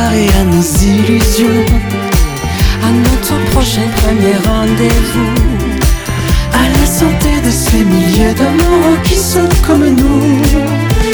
préparer à nos illusions, à notre prochain premier rendez-vous, à la santé de ces milliers d'amoureux qui sont comme nous.